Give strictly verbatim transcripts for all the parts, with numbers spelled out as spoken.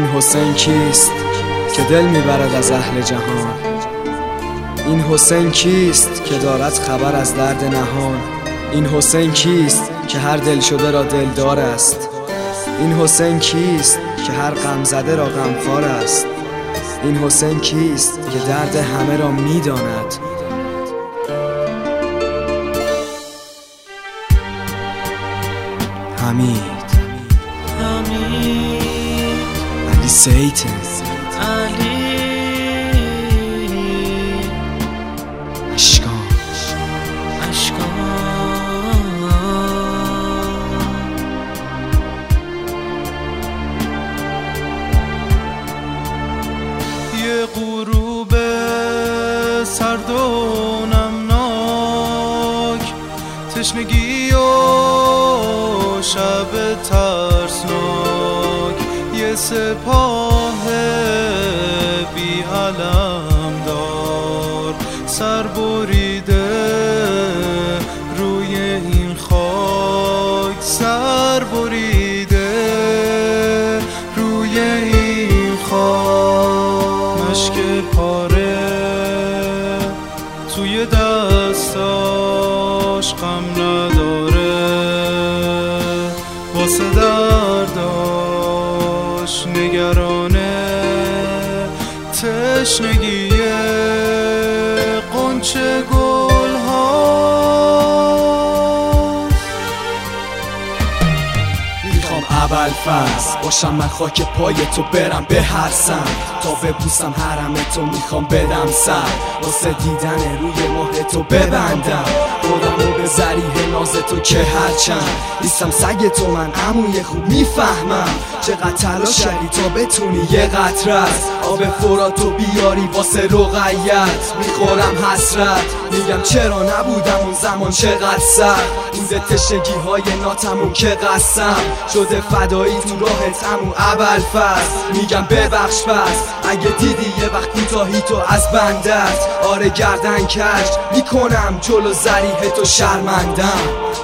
این حسین کیست که دل میبرد از اهل جهان؟ این حسین کیست که دارد خبر از درد نهان؟ این حسین کیست که هر دل شده را دلدار است؟ این حسین کیست که هر غم زده را غمخوار است؟ این حسین کیست که درد همه را میداند؟ حمید حمید علی سیتن علی اشکان اشکان یه غروب سرد و نمناک، تشنگی و شب ترسناک، یه سپاه بی علم دار سر بریده روی این خاک، سر بریده روی این خاک، مشک پاره توی دستاش غم نداره، واسه درداش نگرانه، تشنگی قنچه گل ها. میخوام اول فصل باشم من خاک پای تو، برم به هر سم تا ببوسم حرم تو، میخوام بدم سر واسه دیدن روی ماه تو، ببندم خودمو به ذریح ناز تو که هرچند نیستم سگ تو، من عموی خوب میفهمم چقدر تلاش کردی تا بتونی یه قطره از آب فراتو بیاری واسه رقیت. میخورم حسرت، میگم چرا نبودم اون زمان چقدر سر بوده، تشنگی های ناتموم که قسم شده فدایی تو راهت همون اول فصل. میگم ببخش پس اگه دیدی یه وقت کوتاهی تو از بندت، آره گردن کش میکنم جلو ذریح تو شرمندم.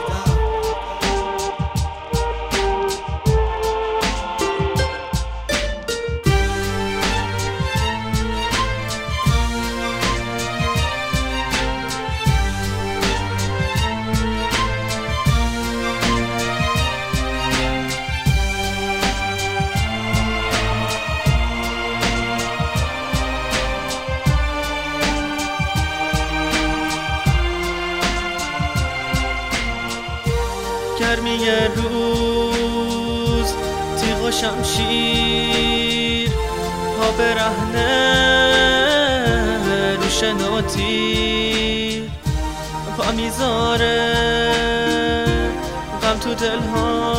گرمی روز، تیغ و شمشیر، پا برهنه روشن و تیر، پا میذاره غم تو دلها،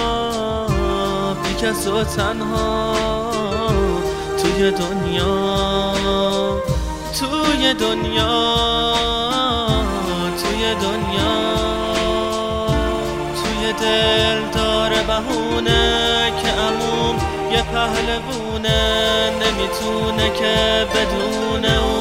بی کس و تنها توی دنیا، توی دنیا، توی دنیا، دل داره بهونه که عموم یه پهلوونه، نمیتونه که بدون اون